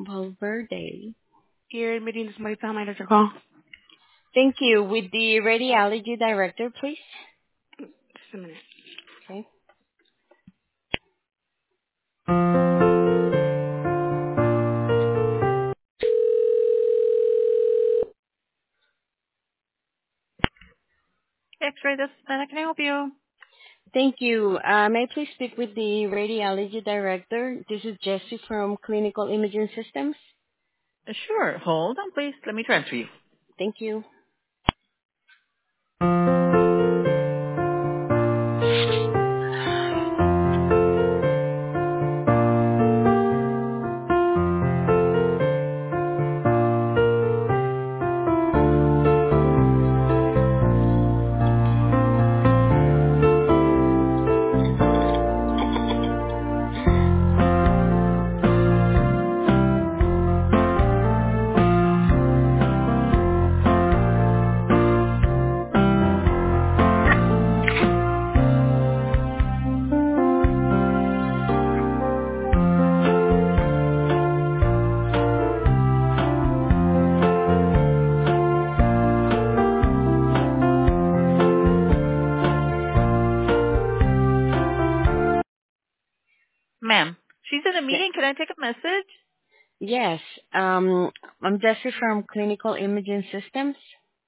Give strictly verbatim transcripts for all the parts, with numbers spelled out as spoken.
Valverde. Here, meeting this Marita. How may I direct your call? Thank you. With the radiology director, please. Just a minute. Okay. X-ray, this Anna, can I help you? Thank you. Uh, may I please speak with the radiology director? This is Jessie from Clinical Imaging Systems. Uh, Sure. Hold on, please. Let me transfer you. Thank you. Ma'am, she's in a Ye- meeting. Can I take a message? Yes. Um, I'm Jessie from Clinical Imaging Systems.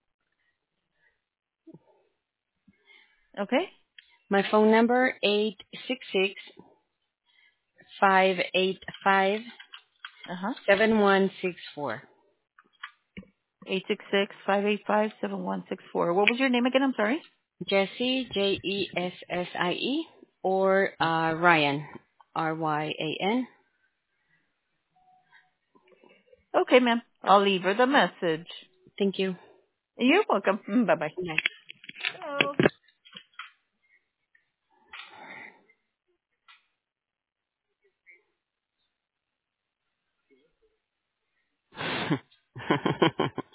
Okay. My phone number eight six six five eight five Uh-huh. seven one six four. Eight six six five eight five seven one six four. What was your name again? I'm sorry. Jessie, J E S S I E, or uh, Ryan, R Y A N. Okay, ma'am. I'll leave her the message. Thank you. You're welcome. Mm, bye-bye. Bye.